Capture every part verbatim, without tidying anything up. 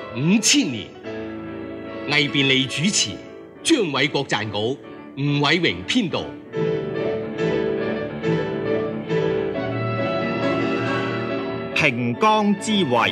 五千年。魏便利主持，張偉國撰稿，吳偉榮編導。 平江之圍。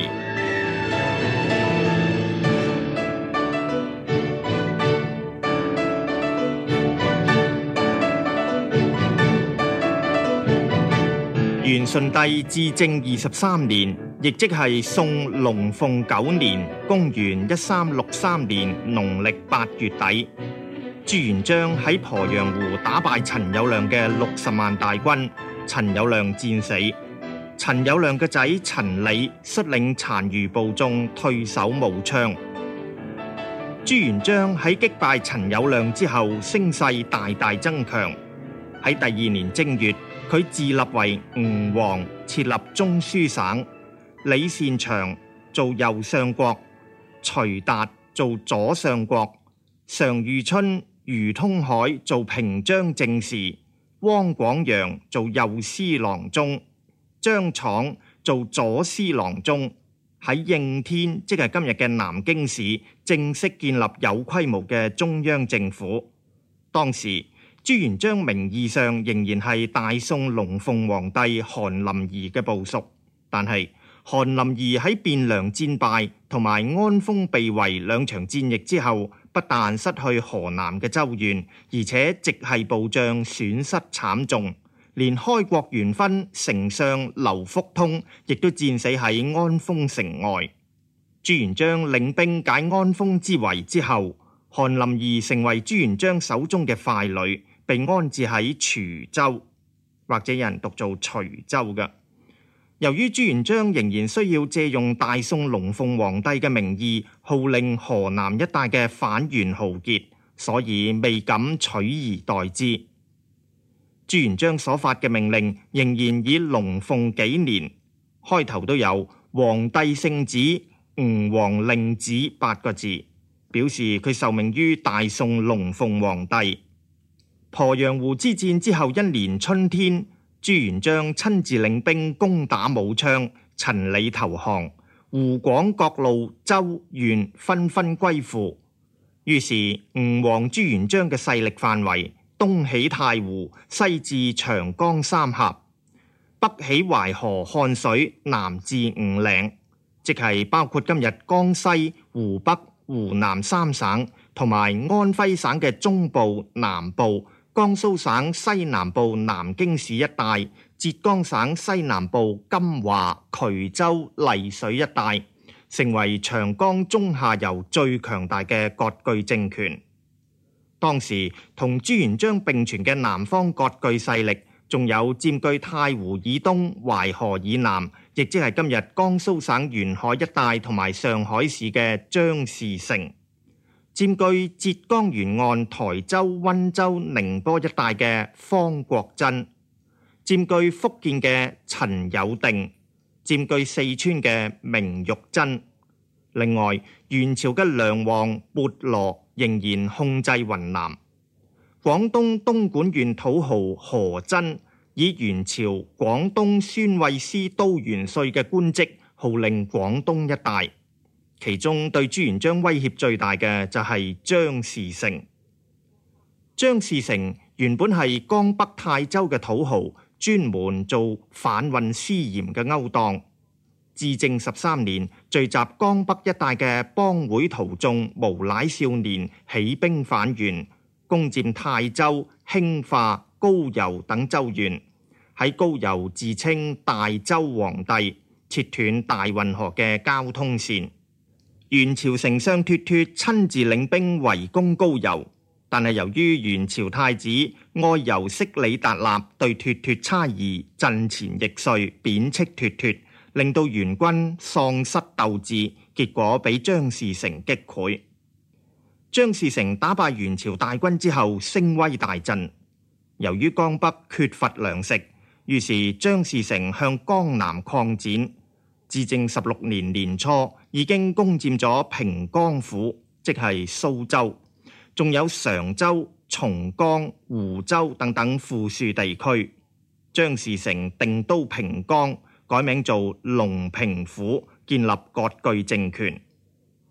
元順帝至正二十三年，亦即係宋龍鳳九年，公元一三六三年農曆八月底，朱元璋喺鄱陽湖打敗陳友諒嘅六十萬大軍，陳友諒戰死。陳友諒嘅仔陳理率領殘餘部眾退守武昌。朱元璋喺擊敗陳友諒之後，聲勢大大增強。喺第二年正月，佢自立為吳王，設立中書省，李善長做右相國，徐達做左相國，常遇春、余通海做平章政事，汪廣洋做右司郎中，張敞做左司郎中。喺應天，即係今日嘅南京市，正式建立有規模嘅中央政府。當時朱元璋名義上仍然係大宋龍鳳皇帝韓林兒嘅部屬，但係韓林兒喺汴梁戰敗同埋安豐被圍兩場戰役之後，不但失去河南嘅州縣，而且直系部將損失慘重，連開國元勳丞相劉福通亦都戰死喺安豐城外。朱元璋領兵解安豐之圍之後，韓林兒成為朱元璋手中嘅傀儡，被安置喺滁州，或者有人讀做徐州嘅。由於朱元璋仍然需要借用大宋龍鳳皇帝嘅名義號令河南一帶嘅反元豪傑，所以未敢取而代之。朱元璋所發嘅命令仍然以龍鳳紀年，開頭都有皇帝聖旨、吳王令旨八個字，表示佢受命於大宋龍鳳皇帝。鄱陽湖之戰之後一年春天，朱元璋親自領兵攻打武昌，陳理投降，湖廣各路州縣紛紛歸附。於是吳王朱元璋嘅勢力範圍，東起太湖，西至長江三峽，北起淮河漢水，南至五嶺，即係包括今日江西、湖北、湖南三省，同埋安徽省嘅中部、南部，江蘇省西南部南京市一帶，浙江省西南部金華、衢州、麗水一帶，成為長江中下游最強大嘅割據政權。當時同朱元璋並存嘅南方割據勢力，仲有佔據太湖以東、淮河以南，亦即係今日江蘇省沿海一帶同埋上海市嘅張士誠，佔據浙江沿岸台州、溫州、寧波一帶嘅方國珍，佔據福建嘅陳友定，佔據四川嘅明玉珍。另外，元朝嘅梁王缽羅仍然控制雲南。廣東東莞縣土豪何真以元朝廣東宣慰司都元帥嘅官職號令廣東一帶。其中對朱元璋威脅最大嘅就係張士誠。張士誠原本係江北泰州嘅土豪，專門做販運私鹽嘅勾當。至正十三年，聚集江北一帶嘅幫會徒眾無賴少年起兵反元，攻佔泰州、興化、高郵等州縣。喺高郵自稱大周皇帝，切斷大運河嘅交通線。元朝丞相脱脱親自領兵圍攻高郵，但係由於元朝太子愛由色里達納對脱脱猜疑，陣前易帥，貶斥脱脱，令到元軍喪失鬥志，結果俾張士誠擊潰。張士誠打敗元朝大軍之後，聲威大振。由於江北缺乏糧食，於是張士誠向江南擴展。至正十六年年初，已經攻佔咗平江府，即係蘇州，仲有常州、松江、湖州等等富庶地區。張士誠定都平江，改名做隆平府，建立割據政權。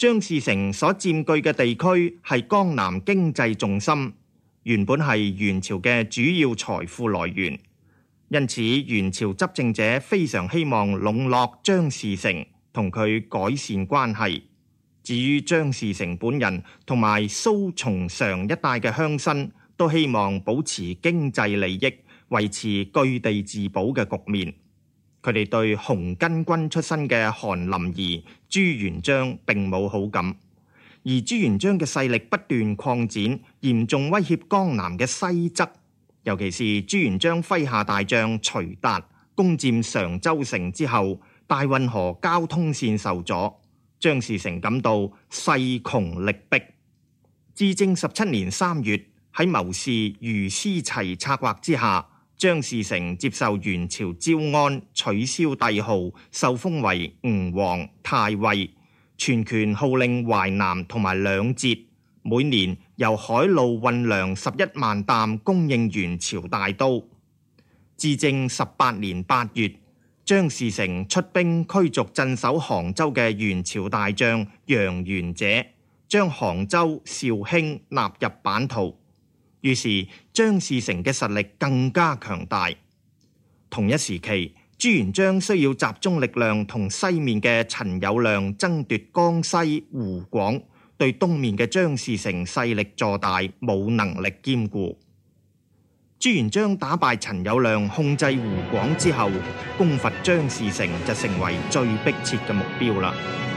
張士誠所佔據嘅地區係江南經濟重心，原本係元朝嘅主要財富來源，因此元朝執政者非常希望籠絡張士誠，同佢改善關係。至於張士誠本人同埋蘇松常一帶嘅鄉紳，都希望保持經濟利益，維持據地自保嘅局面。佢哋對紅巾軍出身嘅韓林兒、朱元璋並冇好感，而朱元璋嘅勢力不斷擴展，嚴重威脅江南嘅西側。尤其是朱元璋麾下大將徐達攻佔常州城之後，大運河交通線受阻，張士誠感到勢窮力迫。至正十七年三月，喺謀士余思齊策劃之下，張士誠接受元朝招安，取消帝號，受封為吳王太尉，全權號令淮南同埋兩浙，每年由海路運糧十一萬擔供應元朝大都。至正十八年八月，張士誠出兵驅逐鎮守杭州嘅元朝大將楊元者，將杭州、紹興納入版圖。於是張士誠嘅實力更加強大。同一時期，朱元璋需要集中力量同西面嘅陳友諒爭奪江西、湖廣，對東面嘅張士誠勢力坐大，冇能力兼顧。朱元璋打敗陳友諒，控制湖廣之後，攻伐張士誠就成為最迫切嘅目標啦。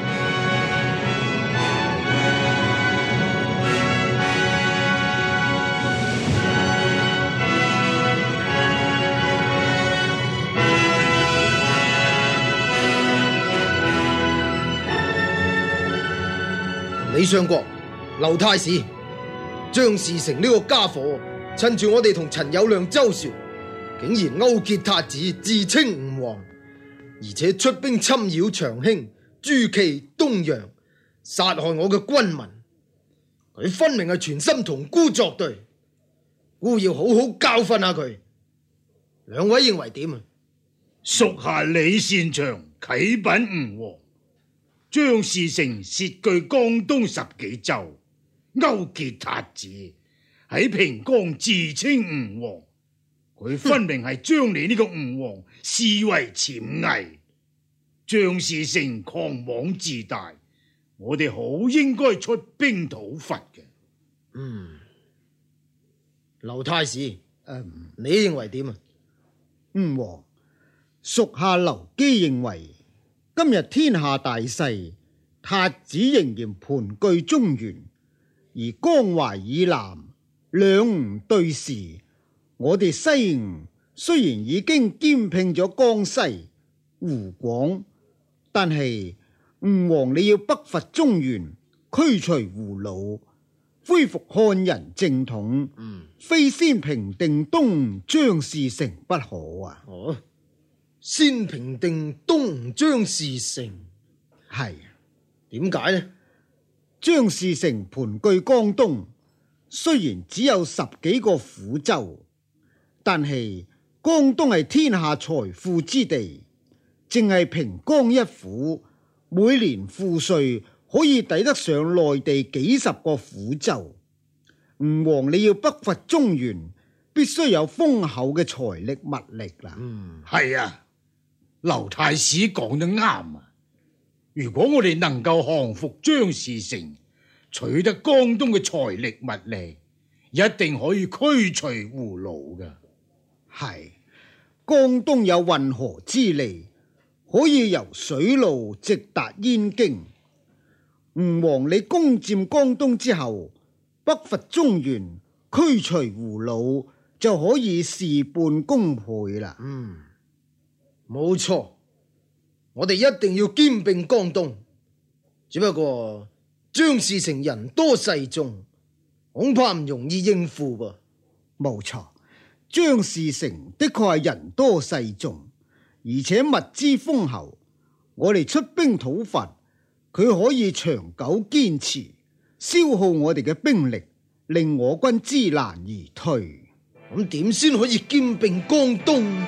李相國、劉太史，張士誠呢個家伙，趁住我哋同陳友諒周旋，竟然勾結韃子，自稱吳王，而且出兵侵擾長興、朱祁、東陽，殺害我嘅軍民。佢分明係全心同孤作對，孤要好好教訓下佢。兩位認為點啊？ 屬下李善長啟稟吳王。張士誠竊據江東十幾州，勾結韃子，喺平江自稱吳王。佢分明係將你呢個吳王視為潛偽。張士誠狂妄自大，我哋好應該出兵討伐嘅。 嗯，劉太史， 嗯， 你認為點啊？ 吳王，屬下劉基認為。今日天下大勢，韃子仍然盤踞中原，而江淮以南兩吳對峙。我哋西吳雖然已經兼併咗江西、湖廣，但係吳王你要北伐中原，驅除胡虜，恢復漢人正統， 嗯， 非先平定東吳張士誠不可啊！ 哦。先平定東吳張士誠， 係點解呢？ 張士誠盤踞江東，雖然只有十幾個府州，但係江東係天下財富之地，淨係平江一府，每年賦稅可以抵得上內地幾十個府州。吳王你要北伐中原，必須有豐厚嘅財力物力啦。 嗯， 係啊。劉太史講得啱啊！如果我哋能夠降服張士誠，取得江東嘅財力物力，一定可以驅除胡虜㗎。 係，江東有運河之利，可以由水路直達燕京。吳王你攻佔江東之後，北伐中原，驅除胡虜，就可以事半功倍啦。 嗯。冇錯，我哋一定要兼併江東。只不過張士誠人多勢眾，恐怕唔容易應付噃。 冇錯，張士誠的確係人多勢眾，而且物資豐厚。我哋出兵討伐，佢可以長久堅持，消耗我哋嘅兵力，令我軍知難而退。 咁點先可以兼併江東？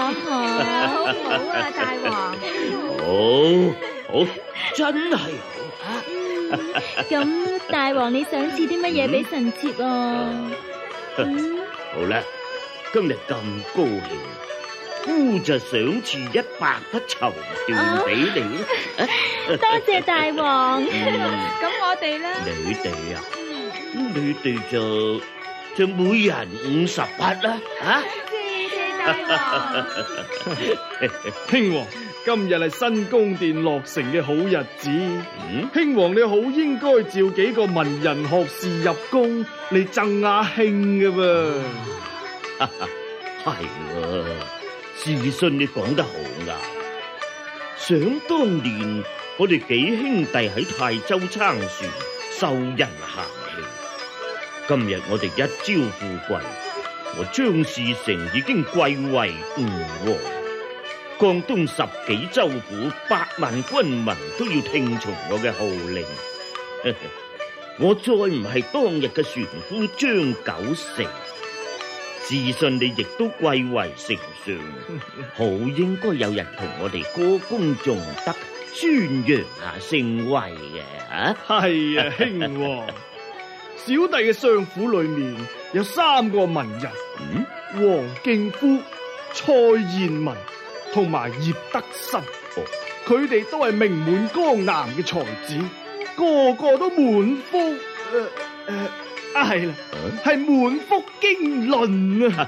好唔好啊，大王？ 好，好，真係好啊！ 咁大王你想賜啲乜嘢俾臣妾啊？嗯， 好啦，今日咁高興，夫就賞賜一百匹綢緞俾你啦。 多謝大王。 嗯咁我哋咧？ 你哋啊，你哋就就每人五十匹啦，啊！ 謝謝大王。 興王，今日係新宮殿落成嘅好日子， 嗯， 興王你好應該召幾個文人學士入宮嚟贈下興嘅噃。 係喎，時信你講得好啱。想當年我哋幾兄弟喺泰州撐船，受人嫌棄。今日我哋一朝富貴，我張士誠已經貴為吳王，江東十幾州府百萬軍民都要聽從我嘅號令。我再唔係當日嘅船夫張九成，自信你亦都貴為丞相，好應該有人同我哋歌功頌德，宣揚下聲威嘅啊！ 係啊，興王，小弟嘅相府裏面有三個文人， 嗯， 黃敬夫、蔡彥文同埋葉德新，佢哋都係名滿江南嘅才子，個個都滿腹誒誒。呃啊，係啦，係滿腹經綸啊！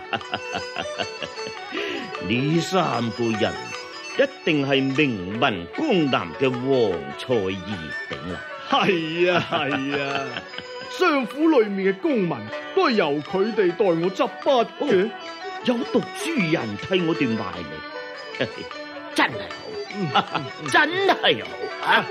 呢三個人一定係名聞江南嘅黃蔡二鼎啦。 係啊係啊，相府裏面嘅公民都係由佢哋代我執筆嘅， 有讀書人替我哋賣力，真係好，真係好啊！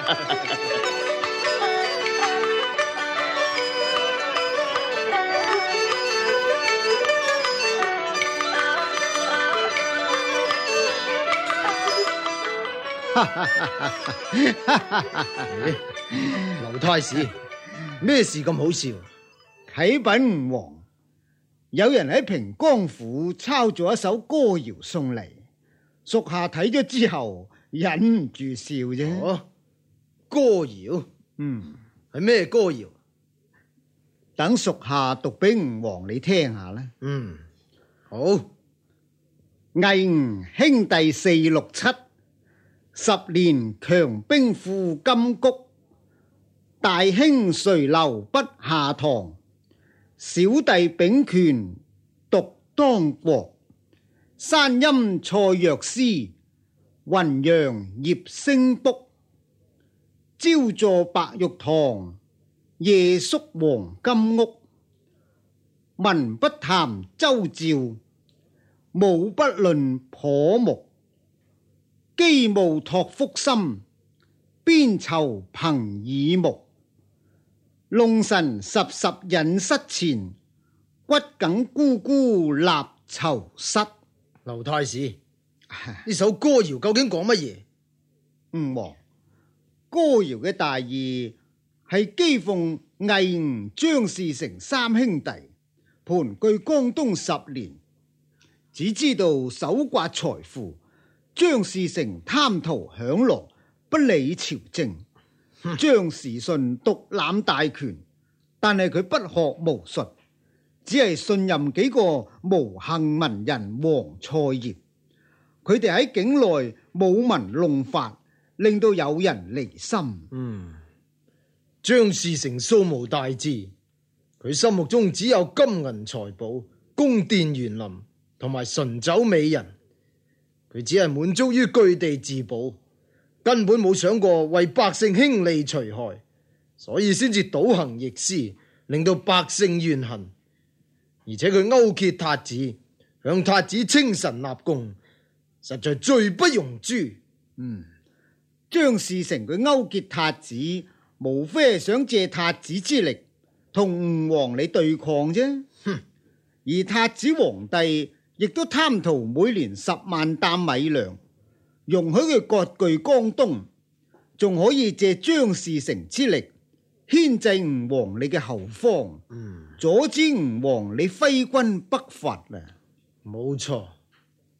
劉太史，咩事咁好笑？ 啟稟吳王，有人喺平江府抄咗一首歌謠送嚟，屬下睇咗之後忍唔住笑啫。 哦，歌謠， 嗯， 係咩歌謠？ 等屬下讀俾吳王你聽下啦。 嗯，好。 魏吳兄弟四六七，十年強兵赴金谷，大兄垂留不下堂，小弟秉權獨當國。山陰蔡藥師，雲陽葉聲卜，朝坐白玉堂，夜宿黃金屋。文不談周趙，武不論頗穆。機務託福心，邊籌憑耳目。弄臣十十隱失前，骨梗咕咕立囚室。 劉太史，呢首歌謠究竟講乜嘢？ 吳王，歌謠嘅大意係譏諷魏吳張士誠三兄弟盤踞江東十年，只知道搜刮財富。張士誠貪圖享樂，不理朝政；張士信獨攬大權，但係佢不學無術，只係信任幾個無幸文人黃蔡葉。佢哋喺境內舞文弄法，令到有人離心。 嗯，張士誠素無大志，佢心目中只有金銀財寶、宮殿園林同埋醇酒美人。佢只係滿足於據地自保，根本冇想過為百姓興利除害，所以先至倒行逆施，令到百姓怨恨。而且佢勾結韃子，向韃子稱臣納貢，實在罪不容誅。 嗯，張士誠佢勾結韃子，無非係想借韃子之力同吳王你對抗啫。 哼！ 而韃子皇帝亦都貪圖每年十萬擔米糧，容許佢割據江東，仲可以借張士誠之力牽制吳王你嘅後方， 嗯， 阻止吳王你揮軍北伐啊！ 冇錯，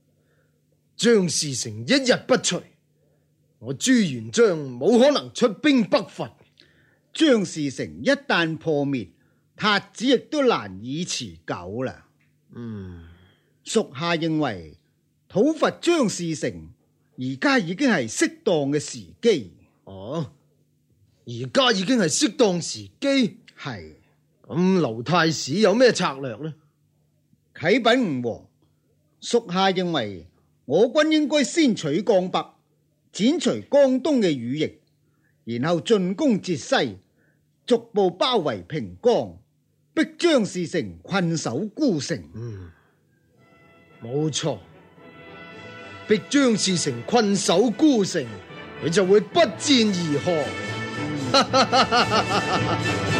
張士誠一日不除，我朱元璋冇可能出兵北伐。 張士誠一旦破滅，塔子亦都難以持久啦。 嗯， 屬下認為討伐張士誠而家已經係適當嘅時機。 哦，而家已經係適當時機。 係。 咁劉太史有咩策略呢？ 啟稟吳王，屬下認為我軍應該先取江北，剪除江東嘅羽翼，然後進攻浙西，逐步包圍平江，逼張士誠困守孤城。 嗯，冇錯，逼張士誠困守孤城，佢就會不戰而降。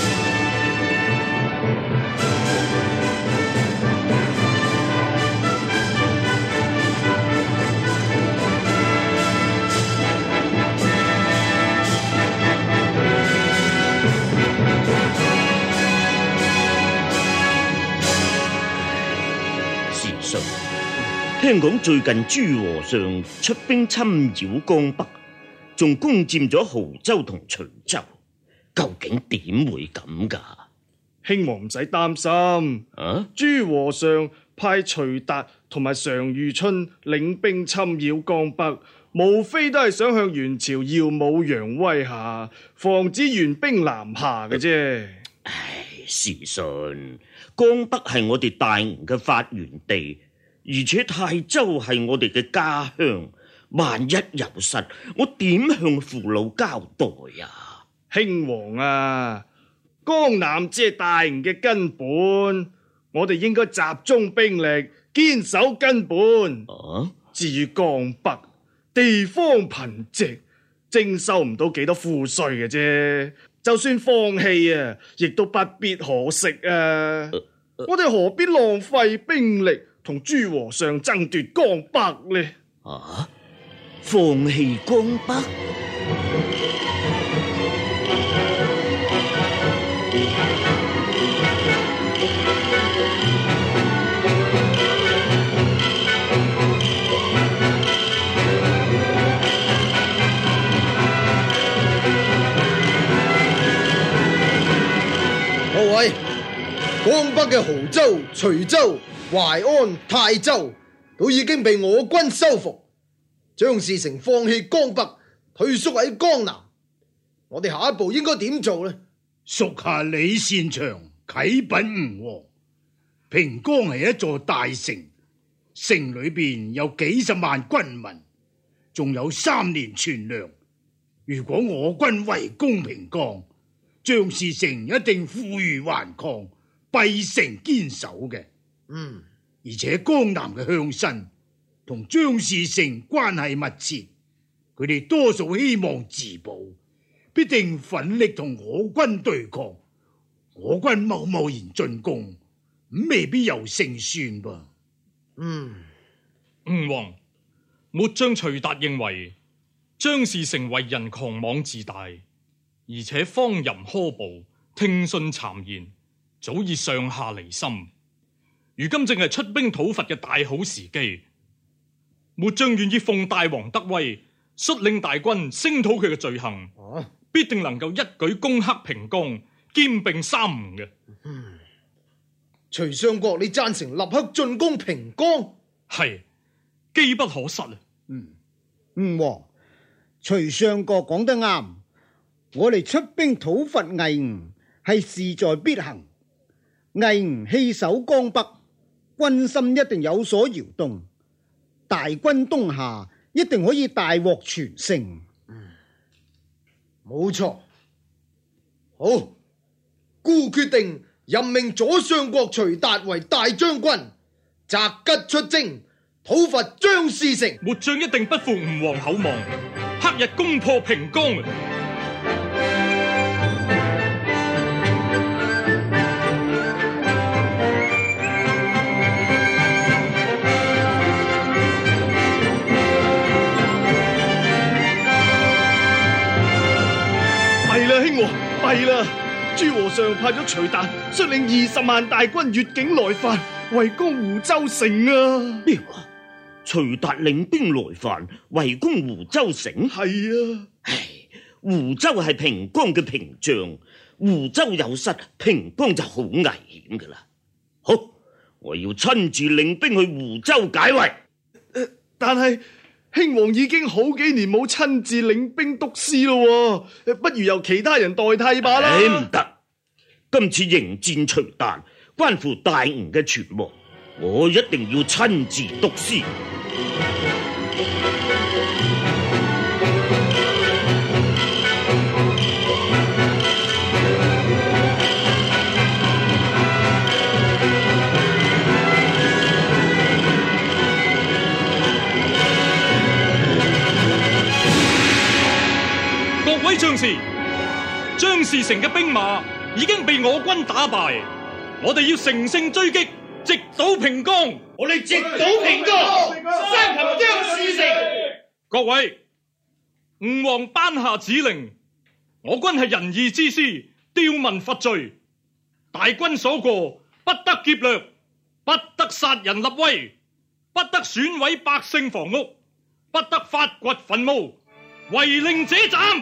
聽講最近朱和尚出兵侵擾江北，仲攻佔咗亳州同徐州，究竟點會咁噶？ 兄王唔使擔心，啊，朱和尚派徐達同埋常遇春領兵侵擾江北，無非都係想向元朝耀武揚威下，防止元兵南下嘅啫。 唉，時順，江北係我哋大吳嘅發源地。而且泰州係我哋嘅家鄉，萬一有失，我點向父老交代啊？ 兄王啊，江南只係大吳嘅根本，我哋應該集中兵力，堅守根本。啊、至於江北，地方貧瘠，徵收唔到幾多賦稅嘅啫，就算放棄啊，亦都不必可惜啊！呃呃、我哋何必浪費兵力同朱和尚爭奪江北呢？ 啊！放棄江北？ 各位，江北嘅亳州、徐州、淮安、泰州都已經被我軍收復，張士誠放棄江北，退縮喺江南。我哋下一步應該點做呢？ 屬下李善長啟稟吳王，平江係一座大城，城裏邊有幾十萬軍民，仲有三年存糧。如果我軍圍攻平江，張士誠一定負隅頑抗，閉城堅守嘅。 嗯， 而且江南嘅鄉紳同張士誠關係密切，佢哋多數希望自保，必定奮力同我軍對抗。我軍貿貿然進攻，未必有勝算噃。 嗯， 吳王，末將徐達認為張士誠為人狂妄自大，而且荒淫苛暴，聽信讒言，早已上下離心。如今正係出兵討伐嘅大好時機，末將願意奉大王德威，率領大軍聲討佢嘅罪行，啊、必定能夠一舉攻克平江，兼併三吳嘅。 嗯，徐相國，你贊成立刻進攻平江？ 係，機不可失啊！ 嗯，吳王，徐相國講得啱，我哋出兵討伐魏吳係勢在必行。魏吳棄守江北，軍心一定有所搖動，大軍東下一定可以大獲全勝。 嗯，冇錯。好，孤決定任命左相國徐達為大將軍，擇吉出征，討伐張士誠。 末將一定不負吳王厚望，克日攻破平江。 係啦，朱和尚派咗徐達率領二十萬大軍越境來犯，圍攻湖州城啊！ 咩話？ 徐達領兵來犯，圍攻湖州城。 係啊， 唉，湖州係平江嘅屏障，湖州有失，平江就好危險噶啦。好，我要親自領兵去湖州解圍。 呃、但係興王已經好幾年冇親自領兵督師咯，不如由其他人代替罷啦。 唉，唔得，今次迎戰徐達，關乎大吳嘅存亡，我一定要親自督師。 各位將士，張士誠嘅兵馬已經被我軍打敗，我哋要乘勝追擊，直搗平江。 我哋直搗平江，生擒張士誠。 各位，吳王頒下指令，我軍係仁義之師，吊民伐罪。大軍所過，不得劫掠，不得殺人立威，不得損毀百姓房屋，不得發掘墳墓，違令者斬。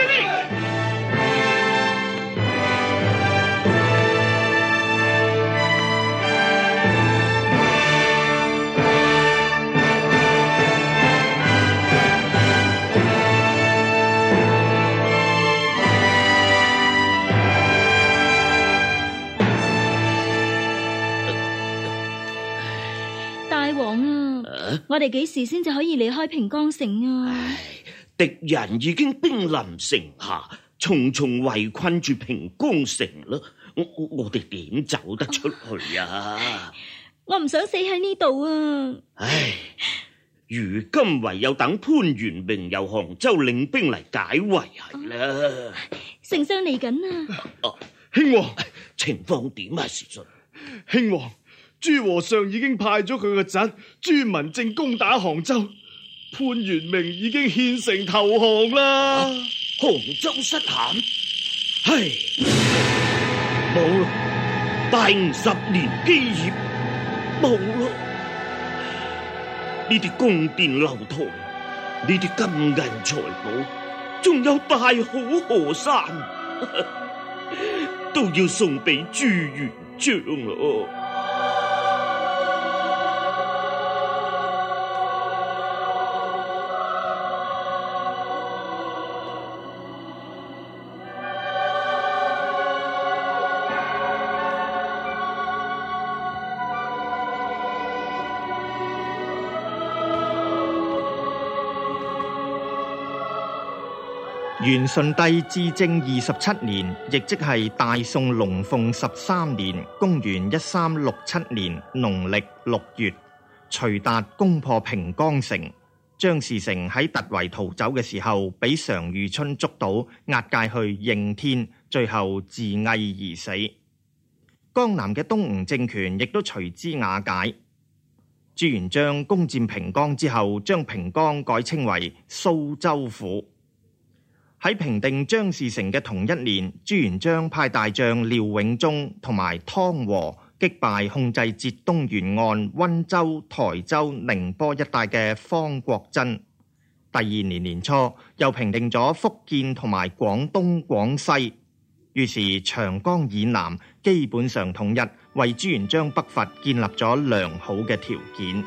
大王啊，啊我哋幾時先至可以離開平江城啊？ 敵人已經兵臨城下，重重圍困住平江城啦。我我哋點走得出去啊？ 我唔想死喺呢度啊！ 唉，如今唯有等潘元明由杭州領兵嚟解圍係啦。 丞相嚟緊啊！ 啊興王，情況點啊？時信， 興王，朱和尚已經派咗佢個侄朱文正攻打杭州。潘元明已經獻城投降啦！ 杭州失陷，唉，冇啦！大吳十年基業冇啦！呢啲宮殿樓台，呢啲金銀財寶，仲有大好河山，都要送俾朱元璋咯！ 元順帝至正二十七年，亦即係大宋龍鳳十三年，公元一三六七年農曆六月，徐達攻破平江城。張士誠喺突圍逃走嘅時候，俾常遇春捉到，押解去應天，最後自縊而死。江南嘅東吳政權亦都隨之瓦解。朱元璋攻佔平江之後，將平江改稱為蘇州府。喺平定張士誠嘅同一年，朱元璋派大將廖永忠同埋湯和擊敗控制浙東沿岸溫州、台州、寧波一帶嘅方國珍。第二年年初，又平定咗福建同埋廣東、廣西，於是長江以南基本上統一，為朱元璋北伐建立咗良好嘅條件。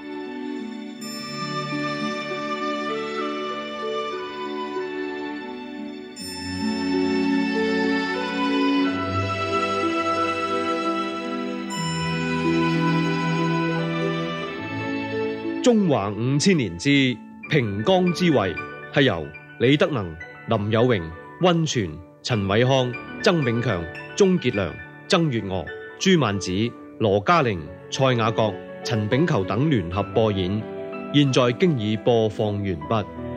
中華五千年之平江之圍，係由李德能、林有榮、溫泉、陳偉康、曾炳強、鍾傑良、曾月娥、朱曼子、羅嘉玲、蔡雅閣、陳炳球等聯合播演，現在經已播放完畢。